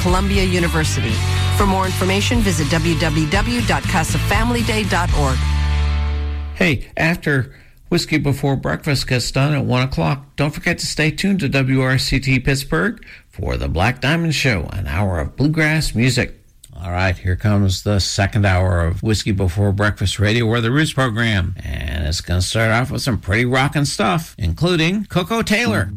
Columbia University. For more information, visit www.casafamilyday.org. Hey, after Whiskey Before Breakfast gets done at 1 o'clock, don't forget to stay tuned to WRCT Pittsburgh for the Black Diamond Show, an hour of bluegrass music. All right, here comes the second hour of Whiskey Before Breakfast Radio, or the Roots program. And it's going to start off with some pretty rockin' stuff, including Coco Taylor.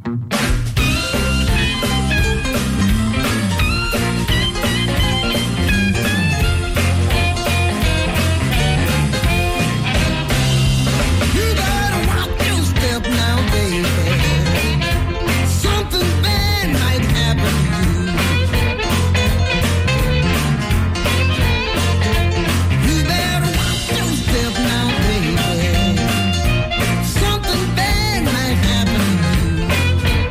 Something bad might happen to you.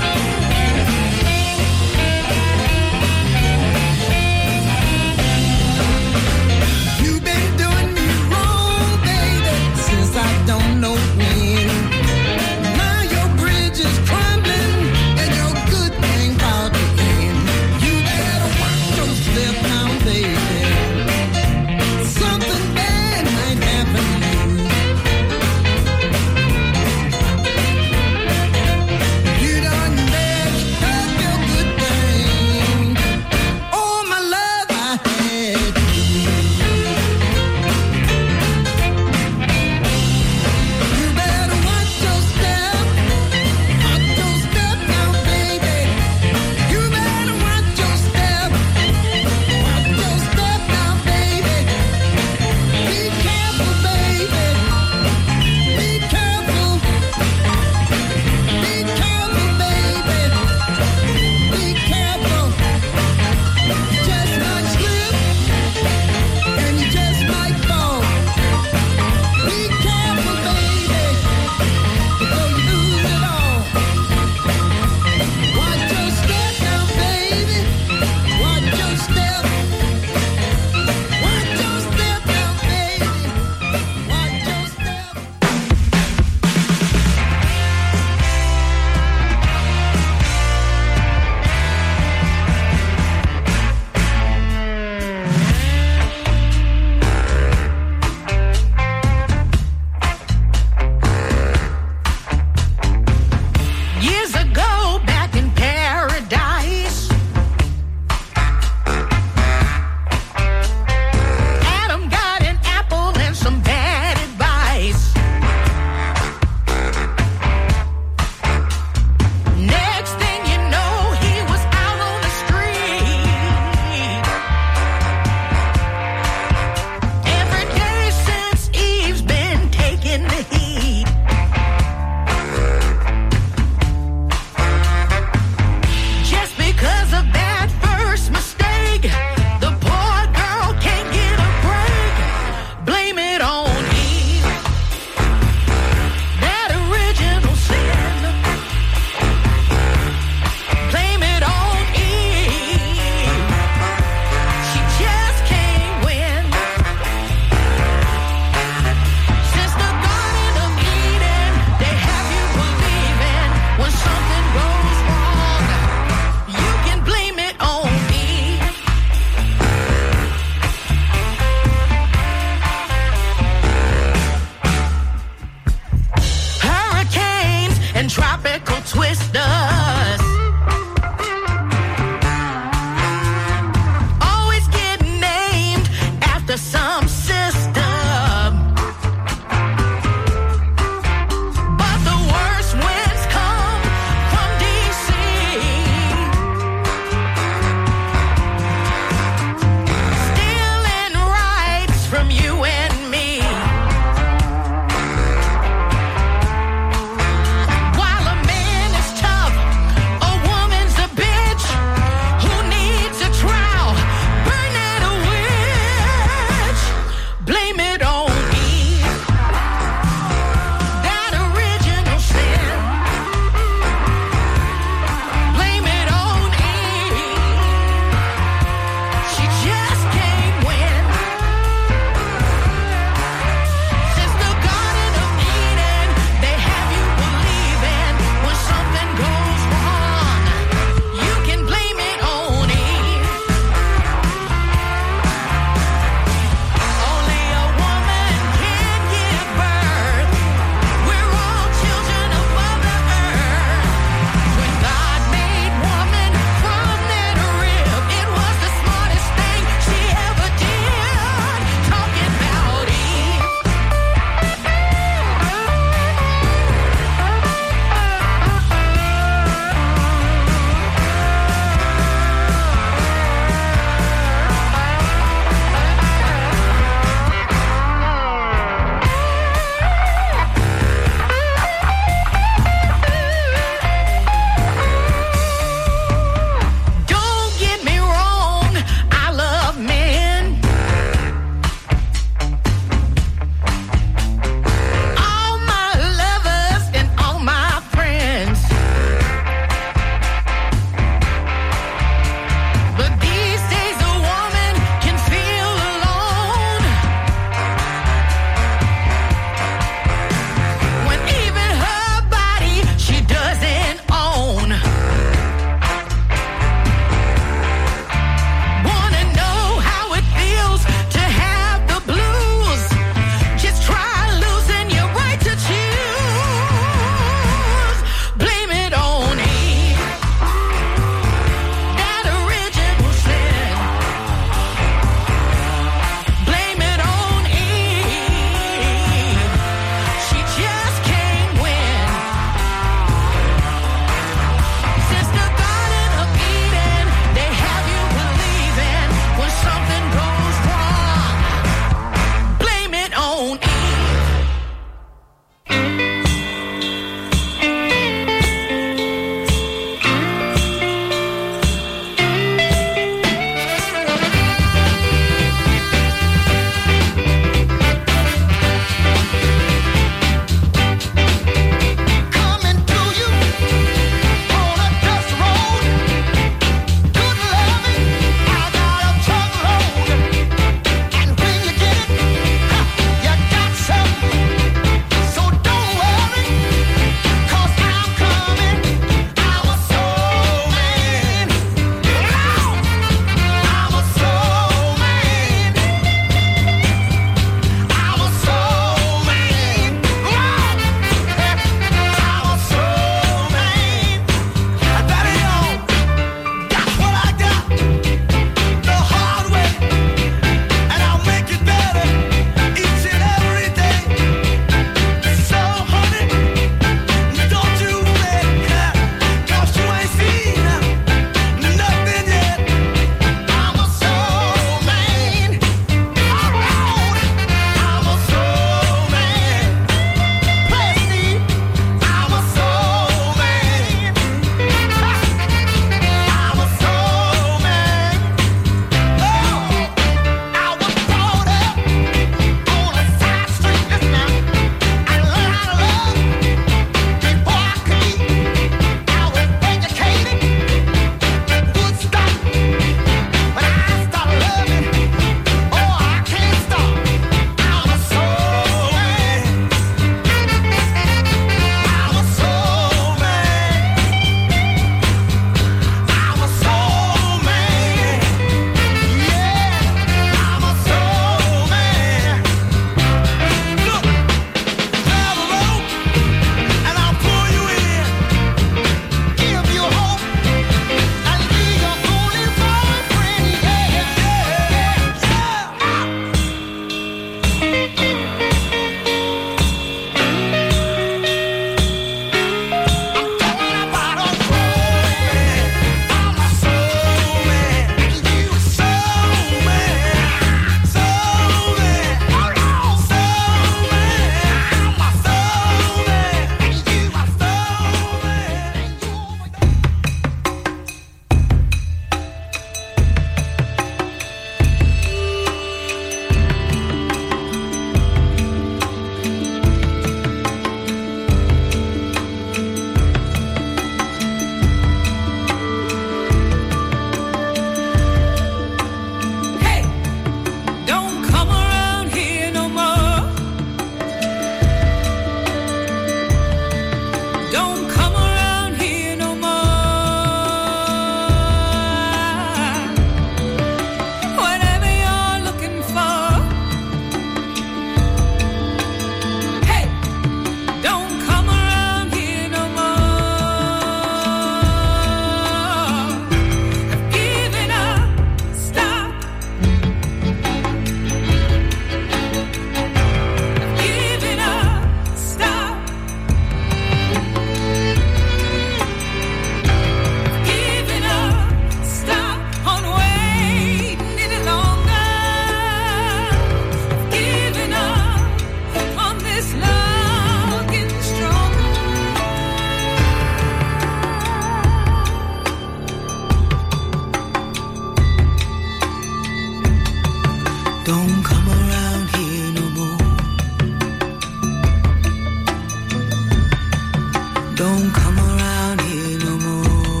Don't come around here no more.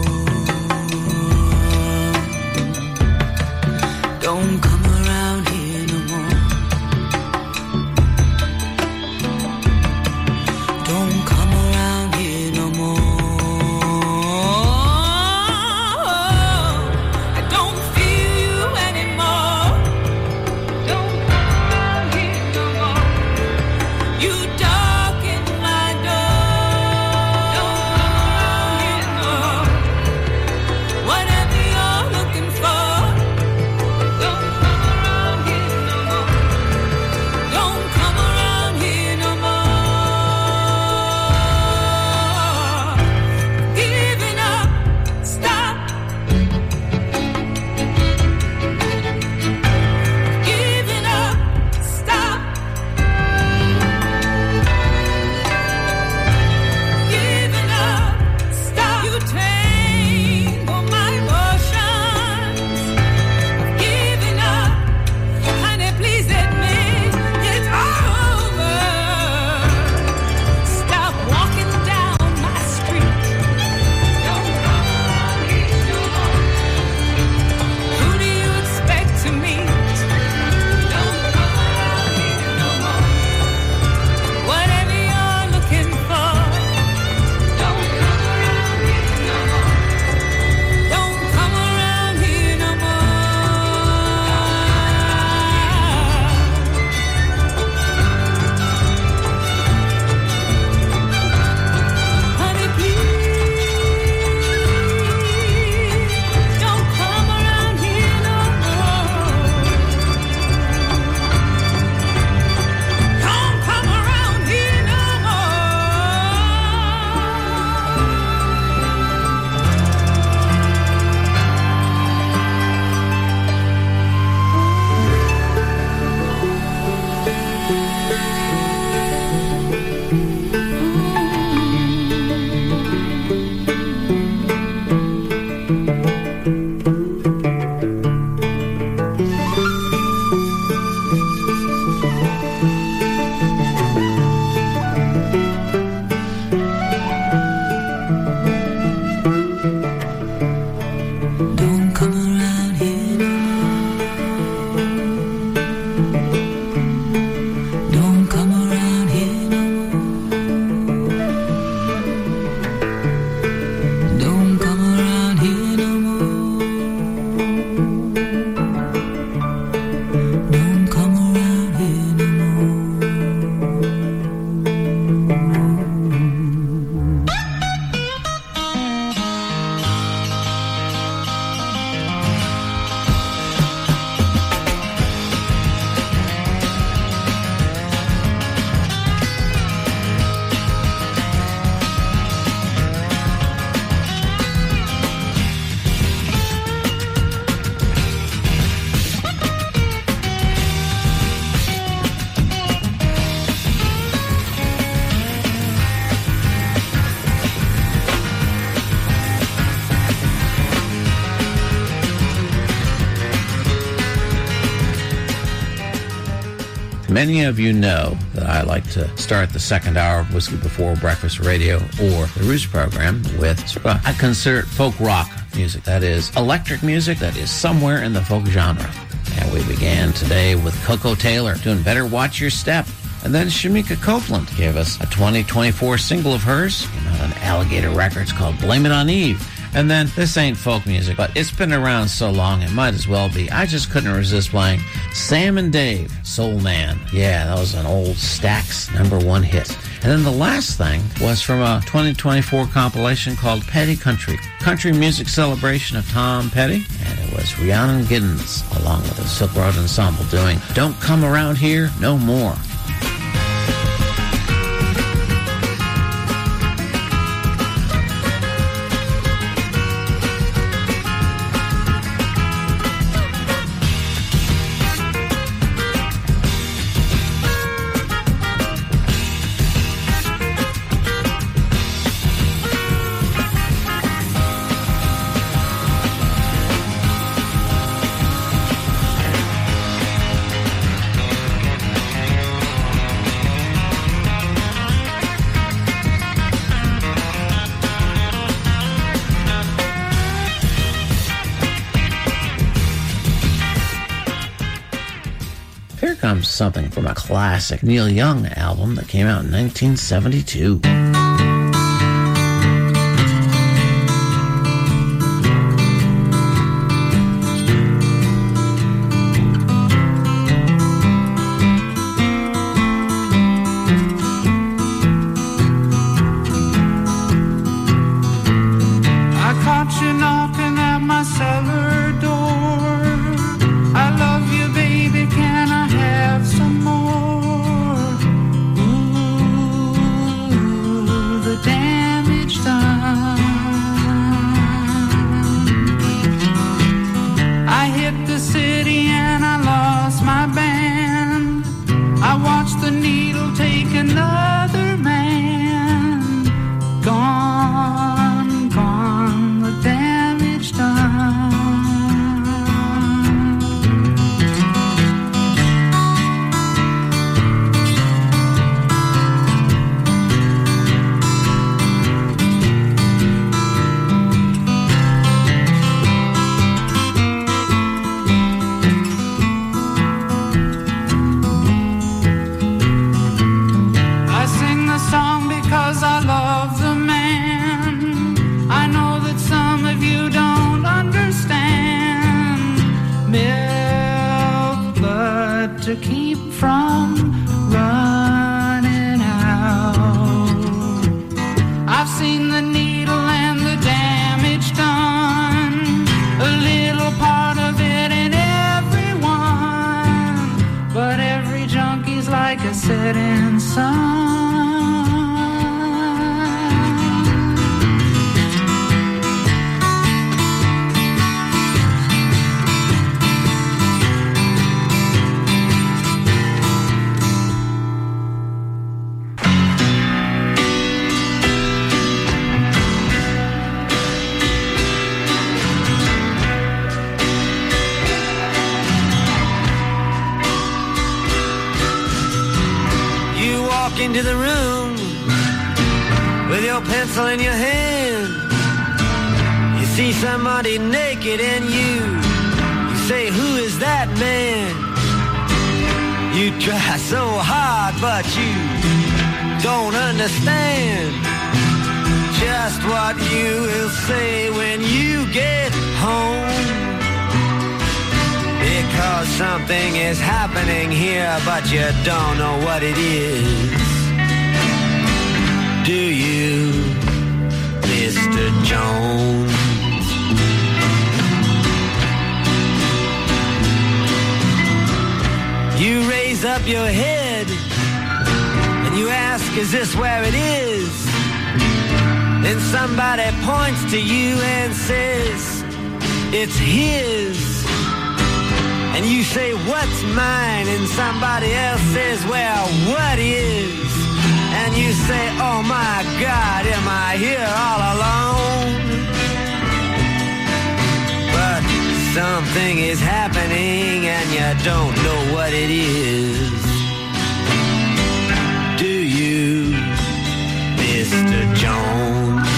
Don't come around here no more. Don't come around here no more. I don't feel you anymore. Don't come around here no more. You darken my door. Don't come around here no more. Whatever you're looking for. Don't come around here no more. Don't come around here no more. Giving up, stop. Giving up, stop. Giving up, stop. You tangle my emotions. Giving up, honey, please admit it's over. Stop walking down my street. Don't come around here no more. Who do you expect to meet? Don't come around here no more. Whatever you're looking for. Don't come around here no more. Don't come around here no more. Honey, please, don't come around here no more. Don't come around here no Don't come around here no more. Don't come around here no more. Don't come around here no more. Don't come around here no more. Many of you know that I like to start the second hour of Whiskey Before Breakfast Radio or the Roost program with sort of I consider it folk rock music. That is electric music that is somewhere in the folk genre. And we began today with Coco Taylor doing Better Watch Your Step. And then Shamika Copeland gave us a 2024 single of hers, came out on Alligator Records, called Blame It on Eve. And then, this ain't folk music, but it's been around so long, it might as well be. I just couldn't resist playing Sam and Dave, Soul Man. Yeah, that was an old Stax #1 hit. And then the last thing was from a 2024 compilation called Petty Country, country music celebration of Tom Petty. And it was Rhiannon Giddens, along with the Silk Road Ensemble, doing Don't Come Around Here No More. comes something from a classic Neil Young album that came out in 1972. Into the room with your pencil in your hand. You see somebody naked and you say, who is that man? You try so hard but you don't understand just what you will say when you get home. Because something is happening here but you don't know what it is. Do you, Mr. Jones? You raise up your head and you ask, is this where it is? Then somebody points to you and says, it's his. And you say, what's mine? And somebody else says, well, what is? And you say, oh my God, am I here all alone? But something is happening and you don't know what it is. Do you, Mr. Jones?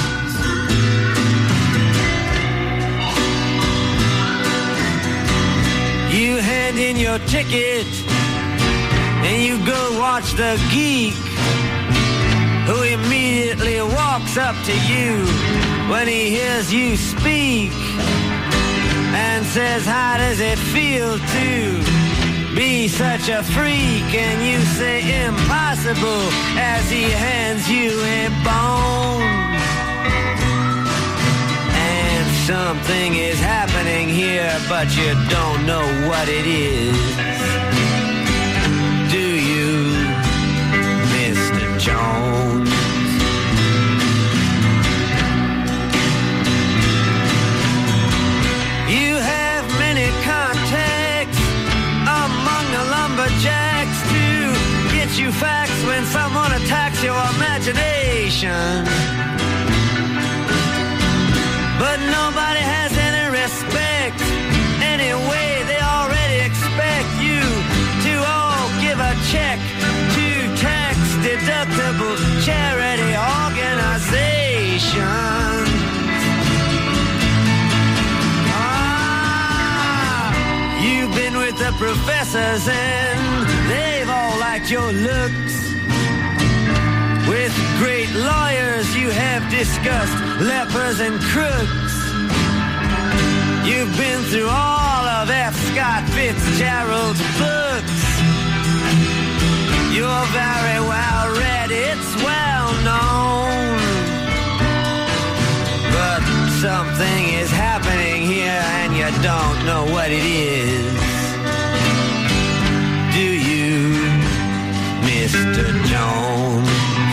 You hand in your ticket and you go watch the geek, who immediately walks up to you when he hears you speak and says, how does it feel to be such a freak? And you say, impossible, as he hands you a bone. And something is happening here, but you don't know what it is. Do you, Mr. Jones? You have many contacts among the lumberjacks to get you facts when someone attacks your imagination. But nobody has any respect. Anyway, they already expect you to all give a check to tax-deductible charity organizations. You've been with the professors and your looks. With great lawyers you have discussed lepers and crooks. You've been through all of F. Scott Fitzgerald's books. You're very well read, it's well known. But something is happening here and you don't know what it is. Do you, Mr. Jones?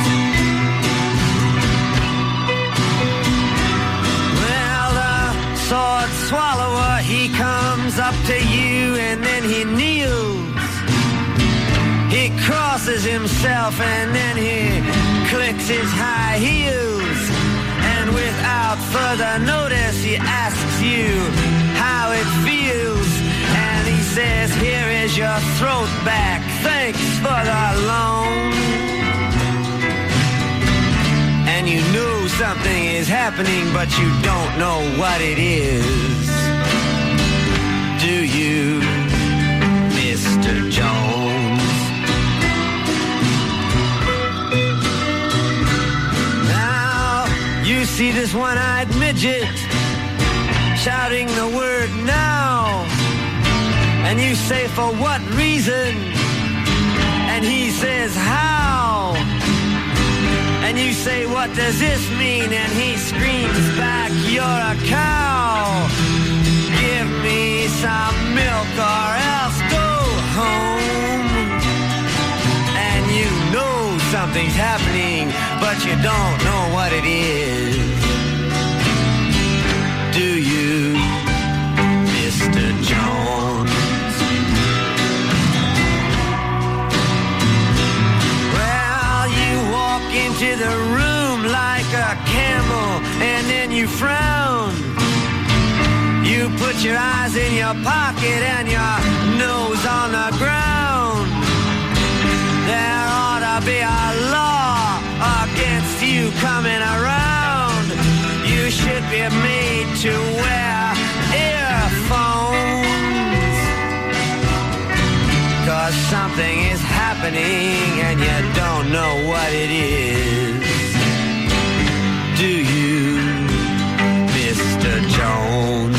Well, the sword swallower, he comes up to you and then he kneels. He crosses himself and then he clicks his high heels. And without further notice he asks you how it feels. And he says, here is your throat back, thanks for the loan. And you know something is happening, but you don't know what it is. Do you, Mr. Jones? Now, you see this one-eyed midget shouting the word now. And you say, for what reason? And he says, how? And you say, what does this mean? And he screams back, you're a cow. Give me some milk or else go home. And you know something's happening, but you don't know what it is. Do you, Mr. Jones? Well, you walk into the room like a camel and then you frown. You put your eyes in your pocket and your nose on the ground. There ought to be a law against you coming around. You should be made to wear earphones. 'Cause something is happening and you don't know what it is. Do you, Mr. Jones?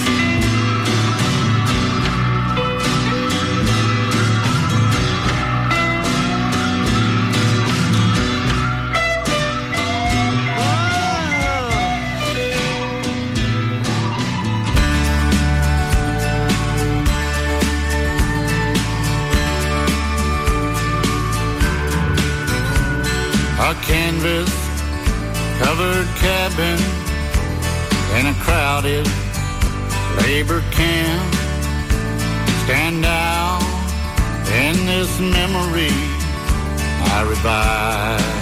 A canvas-covered cabin in a crowded labor camp stand out in this memory I revive.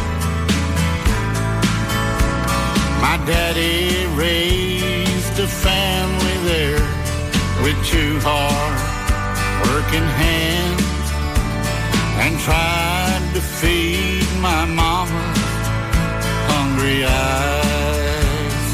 My daddy raised a family there with two hard-working hands and tried to feed my mama's hungry eyes.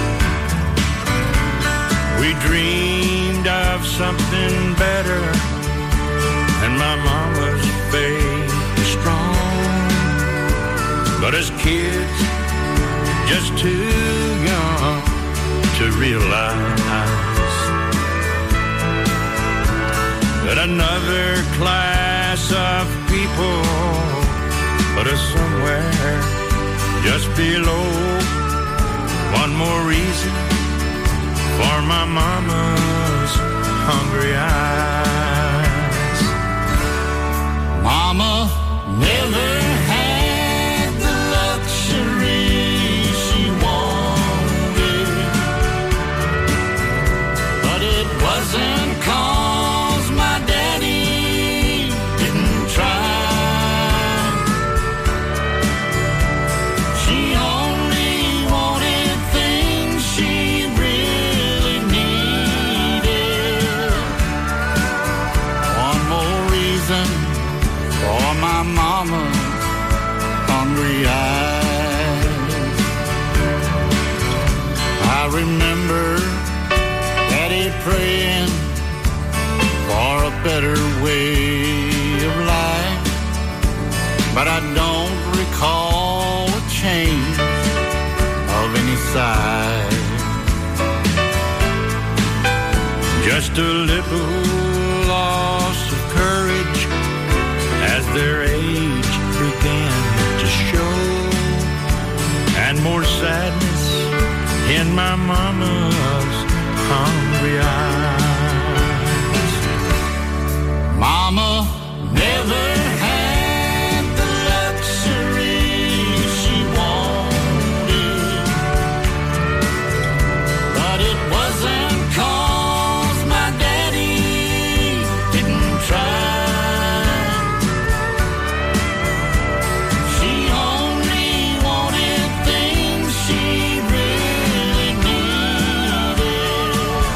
We dreamed of something better, and my mama's faith was strong. But as kids, just too young to realize that another class of people put us somewhere just below. One more reason for my mama's hungry eyes. Mama never had the luxury she wanted, but it wasn't cause my daddy didn't try. She only wanted things she really needed. One more reason for my mama's hungry eyes. I remember Daddy praying for a better way of life. but I don't recall a change of any size. Just a little loss of courage as their age began to show, and more sadness in my mama's hungry eyes. Mama never had the luxury she wanted, but it wasn't 'cause my daddy didn't try. She only wanted things she really needed.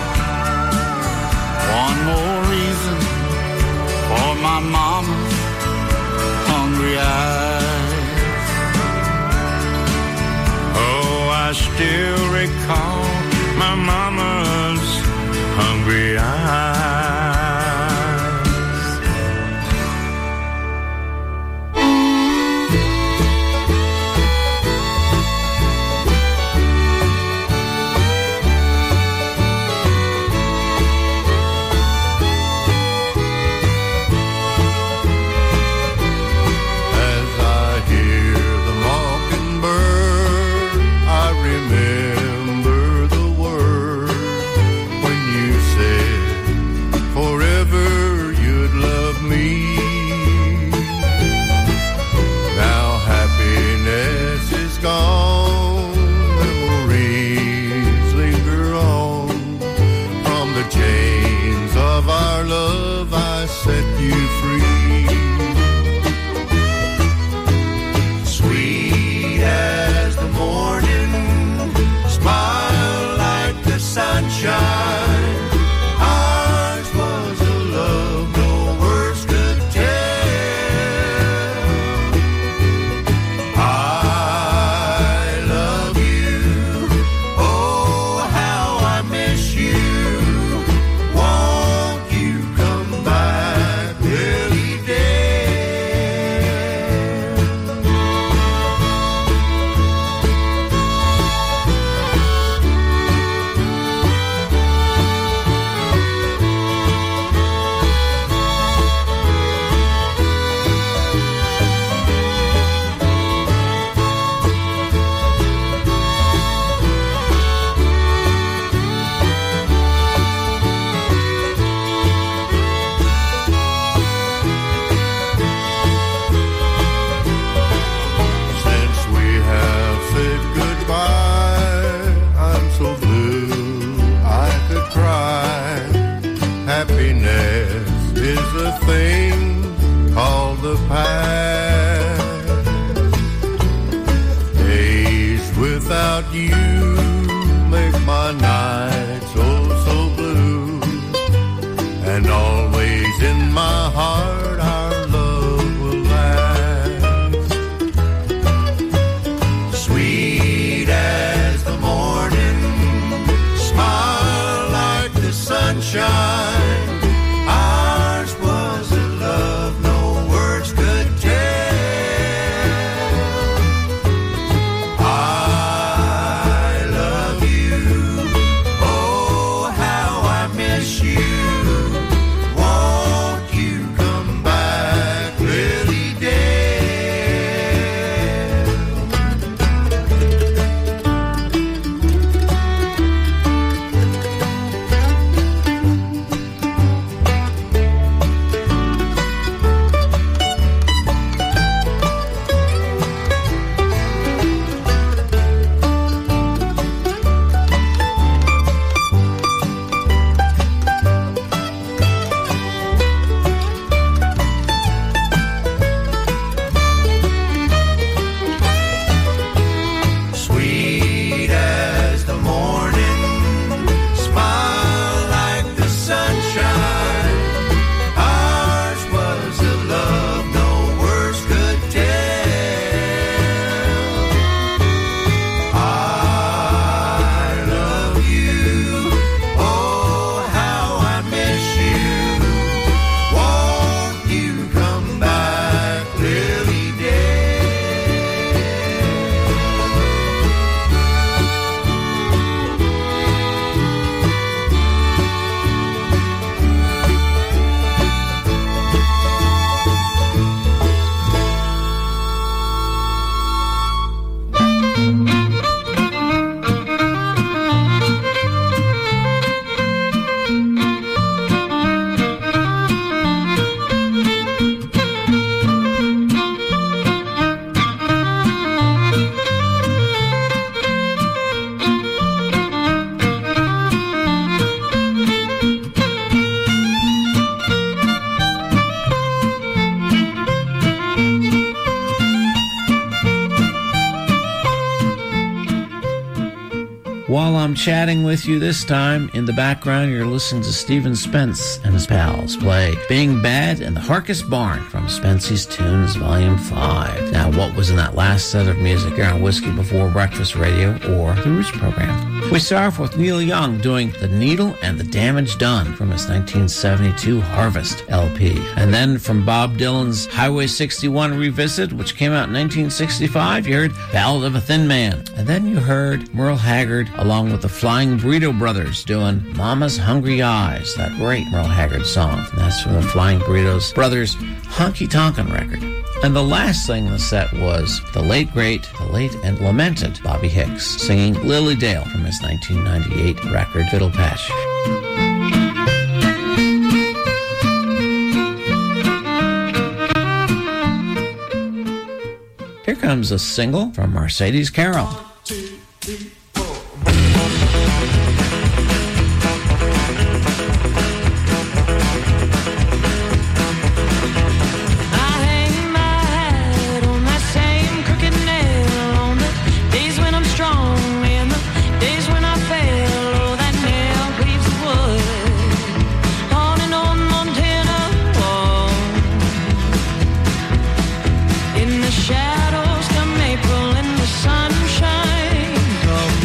One more reason for my mama's hungry eyes. Oh, I still recall my mama's hungry eyes. As I hear the mockingbird, I remember the word when you said forever you'd love me. Now happiness is gone, memories linger on. From the chains of our love I set you free. Sweet as the morning, smile like the sunshine. Ours was a love no words could tell. I love you, oh how I miss you. Won't you come back, Lily Dale? Since we have said goodbye, I'm so blue I could cry. Happiness is a thing called the past. Days without you make my nights oh so blue. And always in my heart our love will last. Sweet as the morning, smile like the sunshine. Ours was a love no words could tell. I love you, oh While I'm chatting with you this time, in the background you're listening to Stephen Spence and his pals play Being Bad in the Harkus Barn from Spency's Tunes Volume 5. Now, what was in that last set of music here on Whiskey Before Breakfast Radio or the Roots program? We start off with Neil Young doing The Needle and the Damage Done from his 1972 Harvest LP. And then from Bob Dylan's Highway 61 Revisit, which came out in 1965, you heard Ballad of a Thin Man. And then you heard Merle Haggard along with the Flying Burrito Brothers doing Mama's Hungry Eyes, that great Merle Haggard song. And that's from the Flying Burritos Brothers Honky Tonkin' record. And the last thing in the set was the late and lamented Bobby Hicks singing Lily Dale from his 1998 record Fiddle Patch. Here comes a single from Mercedes Carroll. Shadows come April and the sunshine.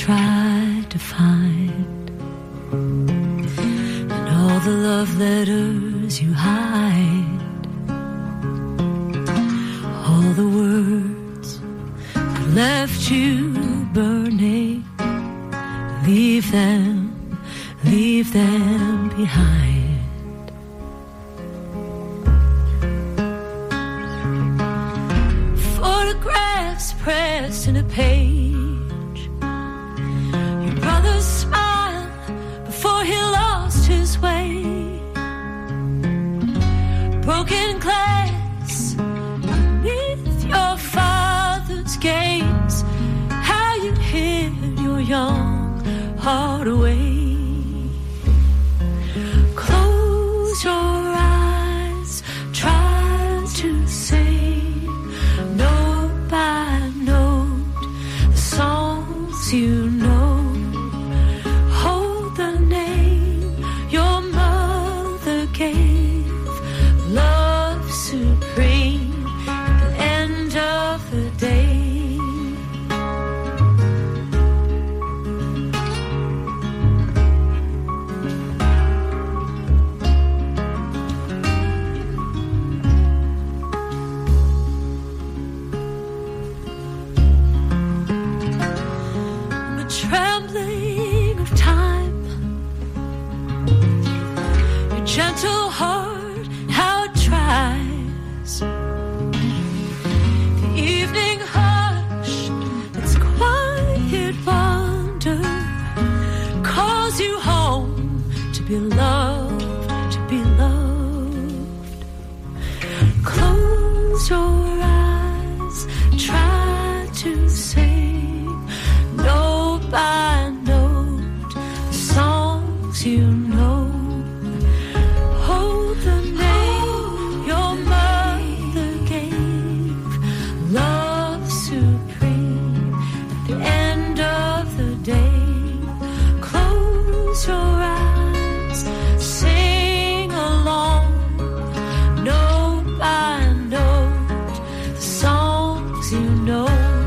tried to find, and all the love letters you hide, all the words that left you burning, leave them behind. Photographs pressed in a page, your brother's smile before he lost his way, broken glass beneath your father's gaze, how you hid your young heart away. Close your eyes, try to say note by note the songs you know. Hold the name your mother gave, love supreme at the end of the day. Trembling of time, your gentle heart, how it tries. The evening hush, its quiet wonder, calls you home to be loved, to be loved. Close your eyes, try to sing note by note the songs you know. Hold the name your mother gave, love supreme at the end of the day. Close your eyes, sing along, note by note the songs you know.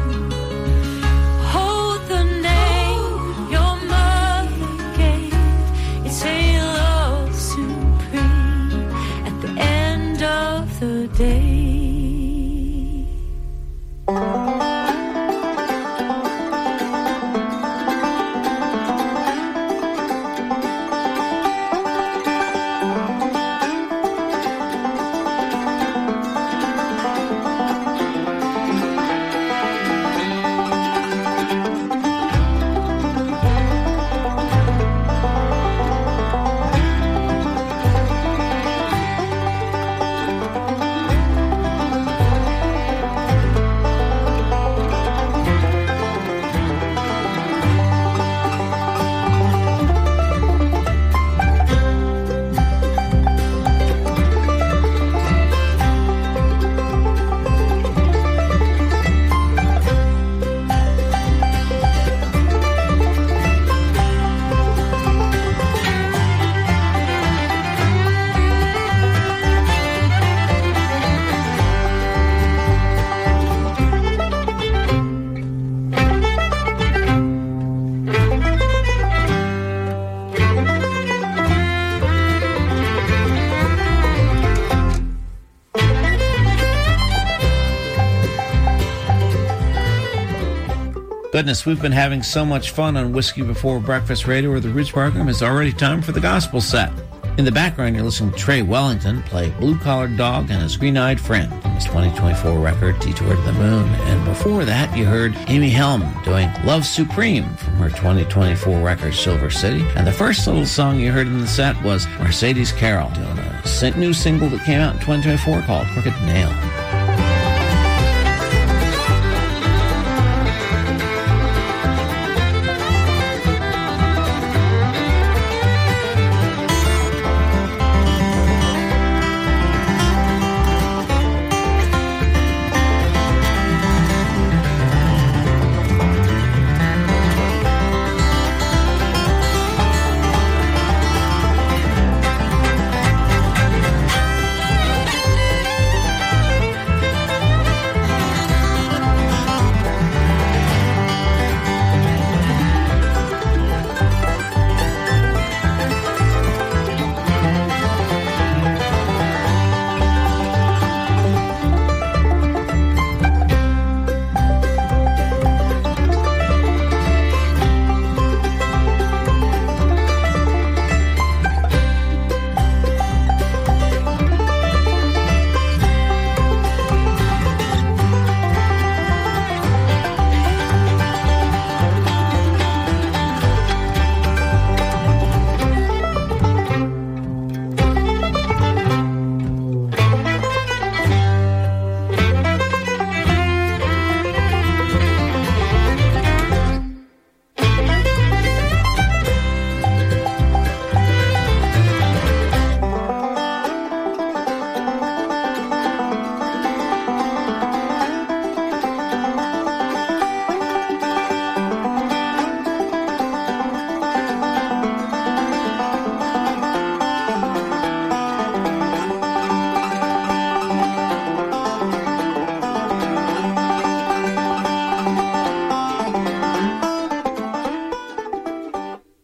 Goodness, we've been having so much fun on Whiskey Before Breakfast Radio, where the Roots program is already time for the gospel set. In the background, you're listening to Trey Wellington play Blue Collared Dog and His Green-Eyed Friend from his 2024 record, Detour to the Moon. And before that, you heard Amy Helm doing Love Supreme from her 2024 record, Silver City. And the first little song you heard in the set was Mercedes Carroll doing a new single that came out in 2024 called Crooked Nail.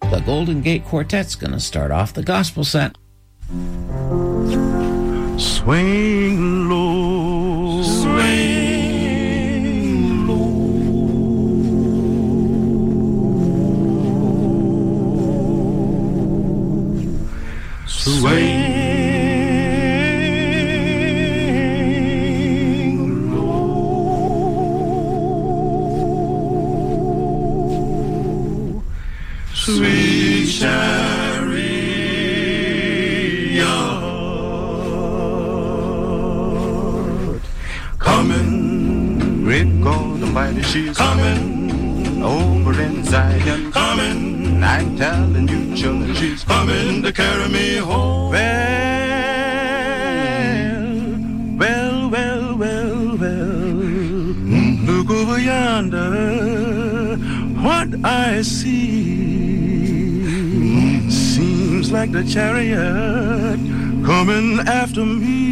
The Golden Gate Quartet's going to start off the gospel set. Swing low, swing low, swing. Sweet chariot, coming, great God Almighty, she's coming over in Zion, coming. I'm telling you, children, she's coming to carry me home. Well. Look over yonder, what I see. Seems like the chariot coming after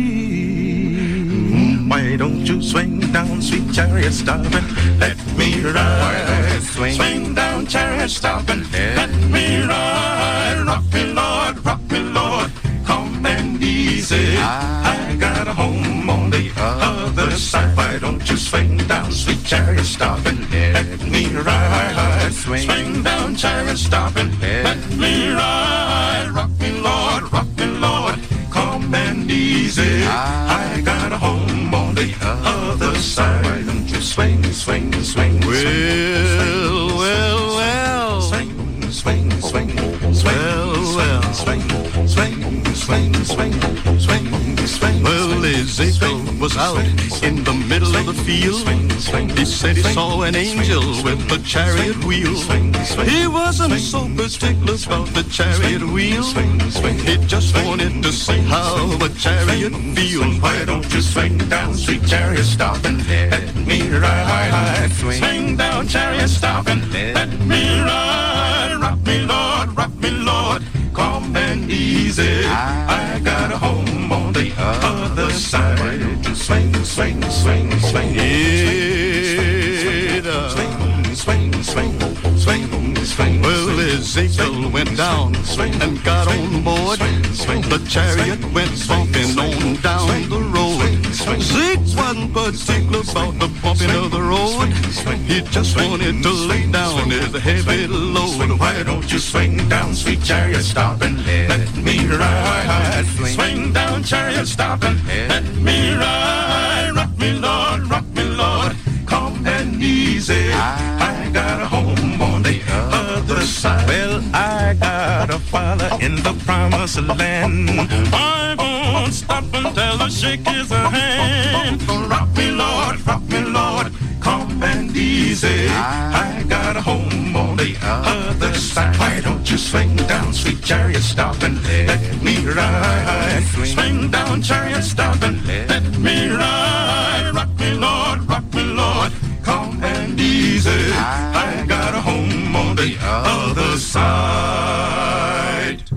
me. Why don't you swing down, sweet chariot, stop and let me ride? Swing down, chariot, stop and let me ride. Rock me, Lord, come and easy. I got a home on the other side. Why don't you swing down, sweet chariot, stop and let me ride? Swing down, chariot, stop and let me ride. Rock me, Lord, come and easy. I got a home on the other side. Why don't you swing, swing, swing, well, swing, swing, swing, swing. Well, Ezekiel was out in the middle of the field. He said he saw an angel with a chariot wheel. He wasn't so particular about the chariot wheel. He just wanted to see how a chariot feels. Why don't you swing down, sweet chariot, stop and let me ride? Swing down, chariot, stop and let me ride. Rock me, Lord, calm and easy. I got a home on the other side. Why don't you swing, swing, swing, swing, swing. Well, Ezekiel went down and got on board. The chariot went bumping on down the road. Zeke wasn't particular about the bumping of the road. He just wanted to lay down his heavy load. Why don't you swing down, sweet chariot, stop and let me ride? Swing down, chariot, stop and let me ride. Rock me, Lord, calm and easy. I got a home on the other side. Well, I got a father in the promised land. I won't stop until I shake his hand. Rock me, Lord, calm and easy. I got a home on the other side. Why don't you swing down, sweet chariot, stop and let me ride? Swing down, chariot, stop and let me ride. Rock me, Lord, calm and easy. I got a home on the other side.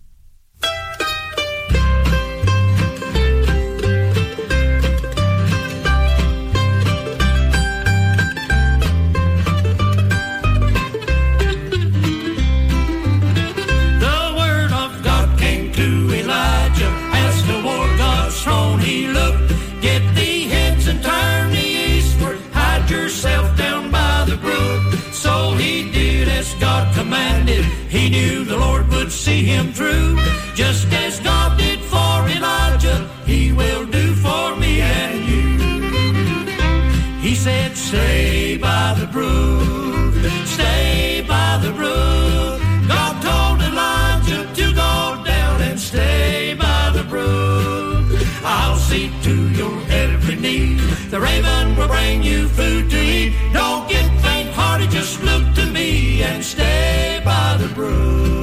He knew the Lord would see him through. Just as God did for Elijah, he will do for me and you. He said, stay by the brook, stay by the brook. God told Elijah to go down and stay by the brook. I'll see to your every need. The raven will bring you food to eat. Don't get faint-hearted, just look to me and stay by the brook.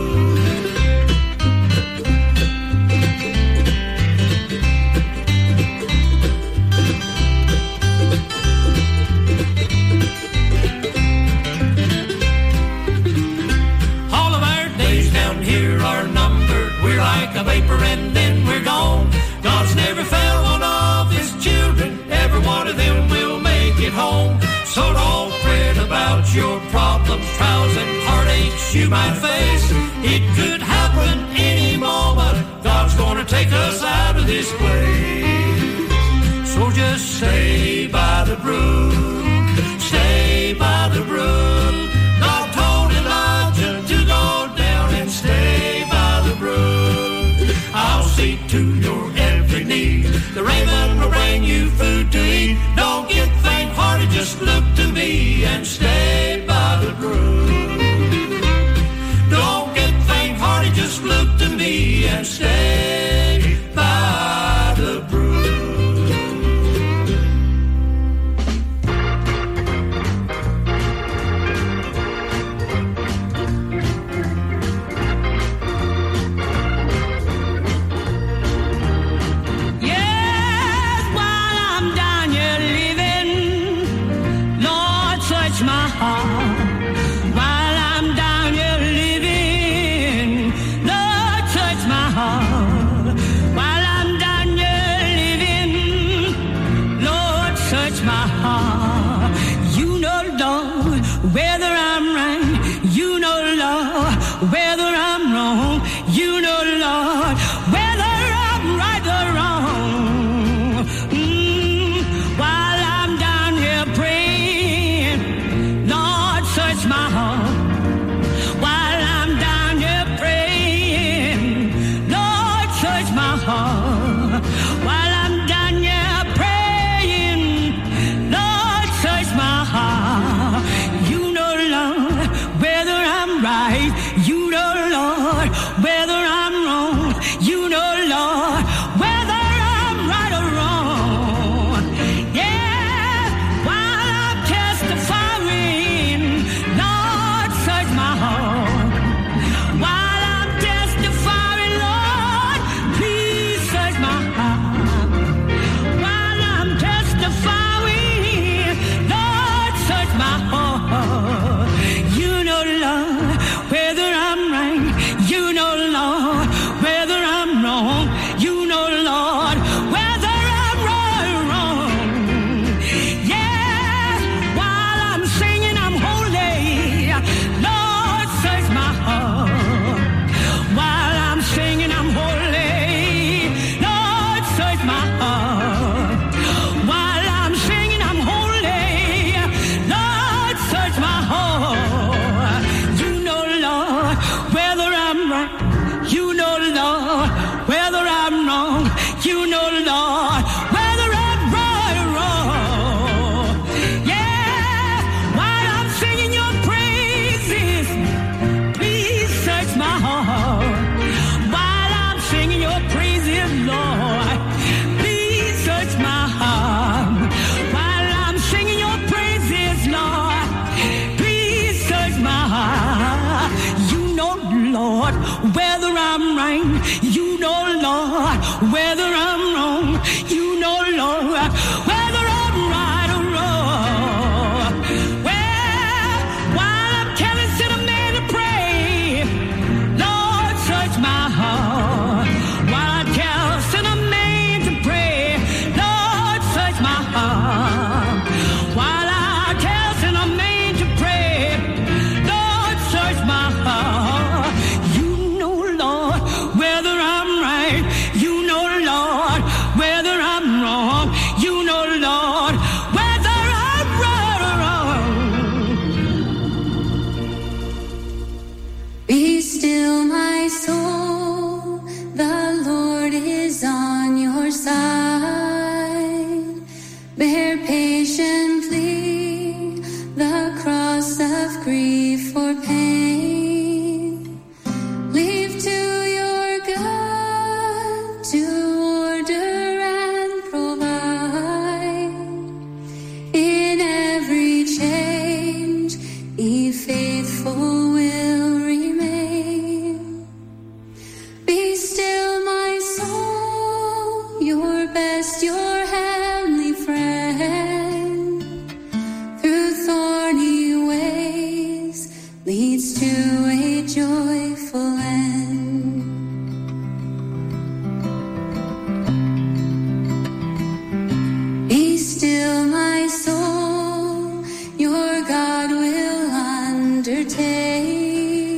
All of our days down here are numbered. We're like a vapor and then we're gone. God's never failed one of his children. Every one of them will make it home. So don't mistakes you might face. It could happen any moment. God's gonna take us out of this place. So just stay by the brook, stay by the brook. God told Elijah to go down and stay by the brook. I'll see to your every need. The raven will bring you food to eat. Don't get faint-hearted, just look to me and stay by the brook. Don't get faint-hearted, just look to me and stay by the brook. Yes, while I'm down here living, Lord, search my heart. While I'm down here living, Lord, search my heart. While I'm down here living, Lord, search my heart. You know, Lord, whether I'm right. You know, Lord, whether I'm wrong. You know, Lord, whether I'm right or wrong. While I'm down here praying, Lord, search my heart. While I'm down here praying, Lord, search my heart. While I'm down here praying, Lord, search my heart. You know, Lord, whether I'm right. You know, Lord, whether I'm wrong. You know, Lord, whether I'm right or wrong. Yeah, while I'm testifying, Lord, search my heart. While I'm testifying, Lord, please search my heart. While I'm testifying, Lord, search my heart. You know, Lord, whether I'm right. You know, Lord, whether I'm wrong. You know, Lord, whether I'm right or wrong. Yeah, while I'm singing, I'm holy. Lord, search my heart. While I'm singing, I'm holy. Lord, search my heart. While I'm singing, I'm holy. Lord, search my heart. You know, Lord, whether I'm right. You know, Lord, whether I'm wrong. You know, Lord, whether I'm right or wrong. Yeah, while I'm singing your praises, please search my heart. While I'm singing your praises, Lord, please search my heart. While I'm singing your praises, Lord, please search my heart. You know, Lord, whether I'm right. You know, Lord, whether I'm wrong. You know, Lord, whether I'm right or wrong. Well, while I'm telling a man to pray, Lord, search my heart. While I'm telling a man to pray, Lord, search my heart. While I'm telling a man to pray, Lord, search my heart. You know, Lord, whether I'm right. You know, Lord, whether I'm wrong. You know, Lord, whether I'm right or wrong. Be still, my soul, the Lord is on your side. Bear patiently the cross of grief or pain. Leave to your God to order and provide. In every change, He faithful will remain. Be still, my soul, your best, your heavenly friend. Through thorny ways leads to a joyful end. Be still, my soul, your God will undertake.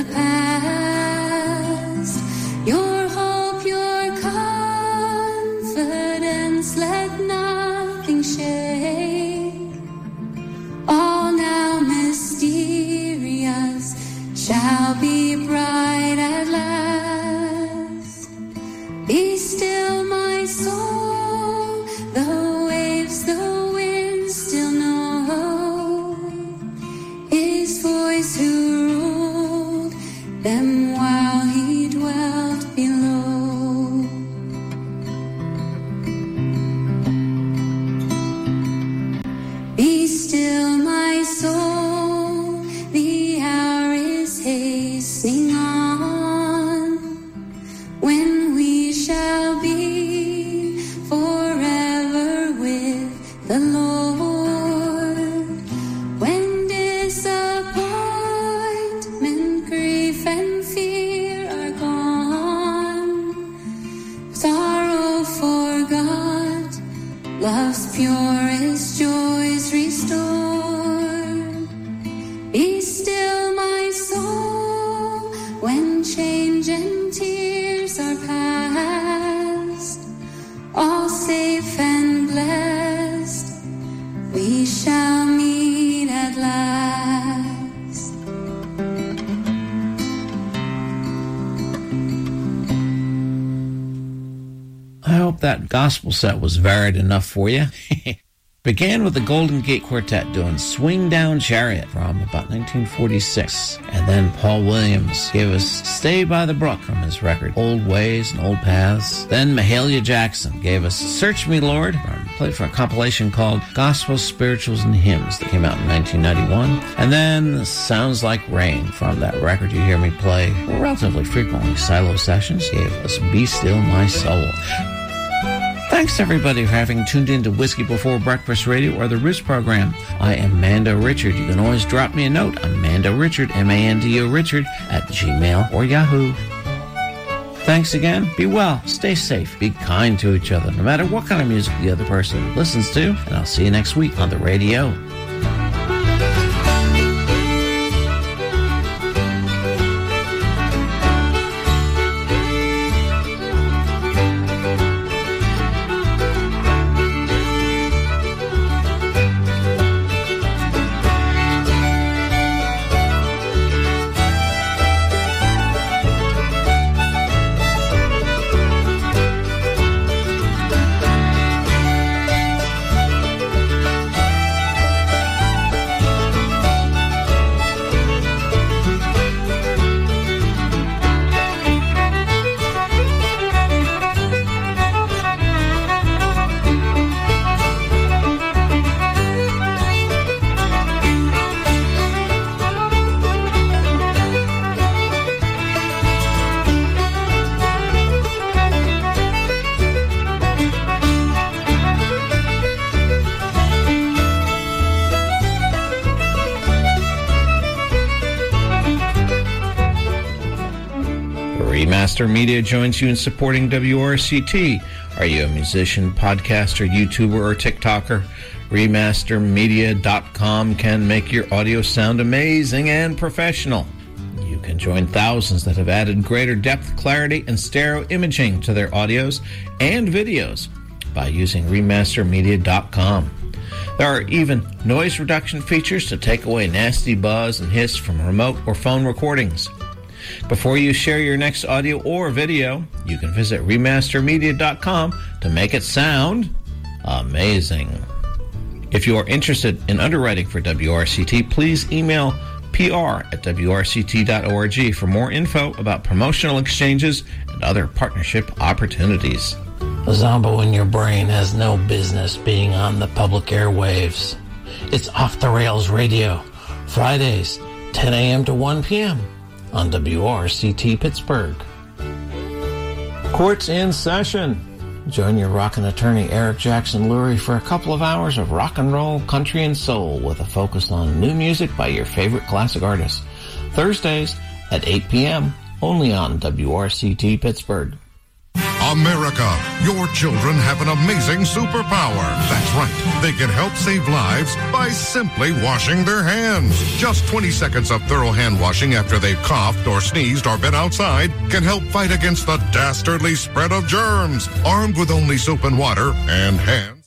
past. Your hope, your confidence, let nothing shake. All now mysterious shall be bright at last. Be still, my soul, the waves, the wind still know His voice who ruled them while He dwelt below. Be still, my soul, the hour is hastening on, when we shall be forever with the Lord. When disappointment, grief, and fear are gone, sorrow forgot, love's purest joys restored. Be still, my soul, when change and tears are past, all safe and blessed, we shall meet at last. I hope that gospel set was varied enough for you. Began with the Golden Gate Quartet doing Swing Down Chariot from about 1946. And then Paul Williams gave us Stay by the Brook from his record Old Ways and Old Paths. Then Mahalia Jackson gave us Search Me, Lord, played for a compilation called Gospel, Spirituals, and Hymns that came out in 1991. And then Sounds Like Rain from that record you hear me play relatively frequently, Silo Sessions, gave us Be Still, My Soul. Thanks, everybody, for having tuned in to Whiskey Before Breakfast Radio or the Roots program. I am Mando Richard. You can always drop me a note. I'm Mando Richard, M-A-N-D-O Richard, at Gmail or Yahoo. Thanks again. Be well. Stay safe. Be kind to each other, no matter what kind of music the other person listens to. And I'll see you next week on the radio. Remaster Media joins you in supporting WRCT. Are you a musician, podcaster, YouTuber, or TikToker? Remastermedia.com can make your audio sound amazing and professional. You can join thousands that have added greater depth, clarity, and stereo imaging to their audios and videos by using Remastermedia.com. There are even noise reduction features to take away nasty buzz and hiss from remote or phone recordings. Before you share your next audio or video, you can visit Remastermedia.com to make it sound amazing. If you are interested in underwriting for WRCT, please email pr@wrct.org for more info about promotional exchanges and other partnership opportunities. A Zombo in your brain has no business being on the public airwaves. It's Off the Rails Radio, Fridays, 10 a.m. to 1 p.m. on WRCT Pittsburgh. Court's in session. Join your rockin' attorney Eric Jackson Lurie for a couple of hours of rock and roll, country, and soul with a focus on new music by your favorite classic artists. Thursdays at 8 p.m. only on WRCT Pittsburgh. America, your children have an amazing superpower. That's right. They can help save lives by simply washing their hands. Just 20 seconds of thorough hand washing after they've coughed or sneezed or been outside can help fight against the dastardly spread of germs. Armed with only soap and water and hand